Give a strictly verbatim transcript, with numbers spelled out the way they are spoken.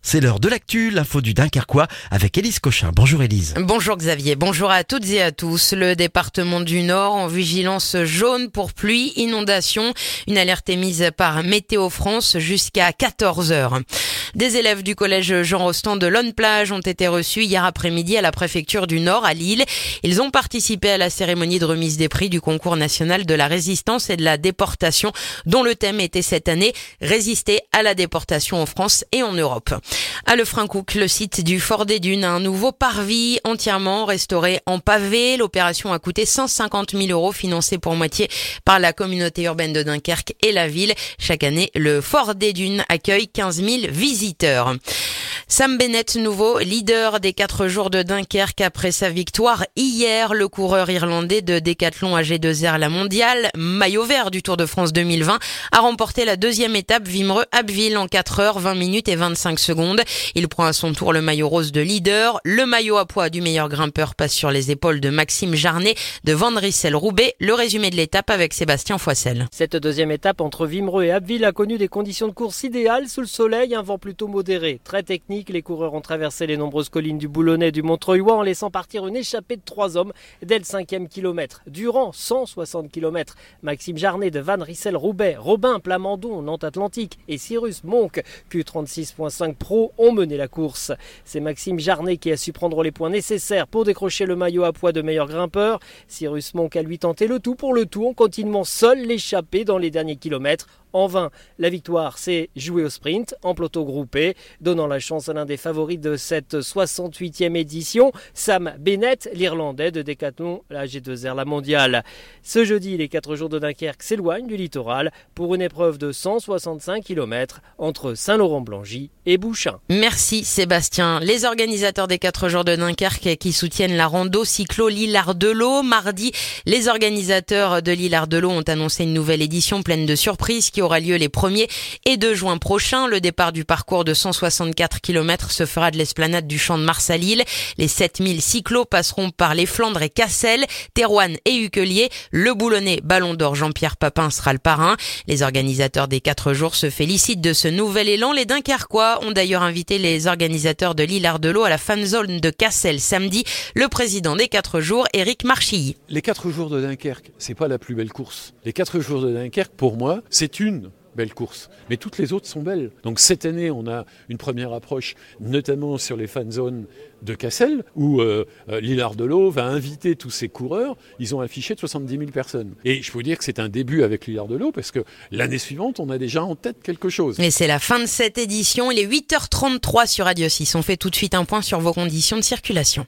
C'est l'heure de l'actu, l'info du Dunkerquois avec Élise Cochin. Bonjour Élise. Bonjour Xavier, bonjour à toutes et à tous. Le département du Nord en vigilance jaune pour pluie, inondation. Une alerte est mise par Météo France jusqu'à quatorze heures. Des élèves du collège Jean Rostand de Lonne-Plage ont été reçus hier après-midi à la préfecture du Nord à Lille. Ils ont participé à la cérémonie de remise des prix du concours national de la résistance et de la déportation, dont le thème était cette année « Résister à la déportation en France et en Europe ». À Lefrancouc, le site du Fort des Dunes a un nouveau parvis entièrement restauré en pavé. L'opération a coûté cent cinquante mille euros, financée pour moitié par la communauté urbaine de Dunkerque et la ville. Chaque année, le Fort des Dunes accueille quinze mille visiteurs. Sam Bennett, nouveau leader des quatre jours de Dunkerque après sa victoire hier. Le coureur irlandais de décathlon A G deux R la mondiale, maillot vert du Tour de France deux mille vingt, a remporté la deuxième étape Wimereux-Abbeville en quatre heures, vingt minutes et vingt-cinq secondes. Il prend à son tour le maillot rose de leader. Le maillot à poids du meilleur grimpeur passe sur les épaules de Maxime Jarnet de Van Rissel-Roubaix. Le résumé de l'étape avec Sébastien Foissel. Cette deuxième étape entre Wimereux et Abbeville a connu des conditions de course idéales sous le soleil, un vent plutôt modéré. Très technique, les coureurs ont traversé les nombreuses collines du Boulonnais et du Montreuilois en laissant partir une échappée de trois hommes dès le cinquième kilomètre. Durant cent soixante kilomètres, Maxime Jarnet de Van Rissel-Roubaix, Robin Plamondon, Nantes Atlantique et Cyrus Monk, Q trente-six point cinq Pro, ont mené la course. C'est Maxime Jarnet qui a su prendre les points nécessaires pour décrocher le maillot à poids de meilleur grimpeur. Cyrus Monk a lui tenté le tout pour le tout en continuant seul l'échappée dans les derniers kilomètres. En vain, la victoire s'est jouée au sprint, en peloton groupé, donnant la chance à l'un des favoris de cette soixante-huitième édition, Sam Bennett, l'Irlandais de décathlon, la A G deux R la mondiale. Ce jeudi, les quatre jours de Dunkerque s'éloignent du littoral pour une épreuve de cent soixante-cinq kilomètres entre Saint-Laurent-Blangy et Bouchain. Merci Sébastien. Les organisateurs des quatre jours de Dunkerque qui soutiennent la rando cyclo Lillard-de-l'Eau. Mardi, les organisateurs de Lillard-de-l'Eau ont annoncé une nouvelle édition pleine de surprises qui aura lieu les premier et deux juin prochains. Le départ du parcours de cent soixante-quatre kilomètres se fera de l'esplanade du Champ de Mars à Lille. Les sept mille cyclos passeront par les Flandres et Cassel, Thérouanne et Uquelier. Le Boulonnais Ballon d'Or Jean-Pierre Papin sera le parrain. Les organisateurs des quatre jours se félicitent de ce nouvel élan. Les Dunkerquois ont d'ailleurs invité les organisateurs de Lillard-de-l'Eau à la fan zone de Cassel samedi. Le président des quatre jours, Éric Marchilly. Les quatre jours de Dunkerque, c'est pas la plus belle course. Les quatre jours de Dunkerque, pour moi, c'est une belle course, mais toutes les autres sont belles. Donc cette année, on a une première approche, notamment sur les fan zones de Cassel, où euh, Lillard-de-l'Eau va inviter tous ses coureurs. Ils ont affiché de soixante-dix mille personnes. Et je peux vous dire que c'est un début avec Lillard-de-l'Eau, parce que l'année suivante, on a déjà en tête quelque chose. Et c'est la fin de cette édition. Il est huit heures trente-trois sur Radio six. On fait tout de suite un point sur vos conditions de circulation.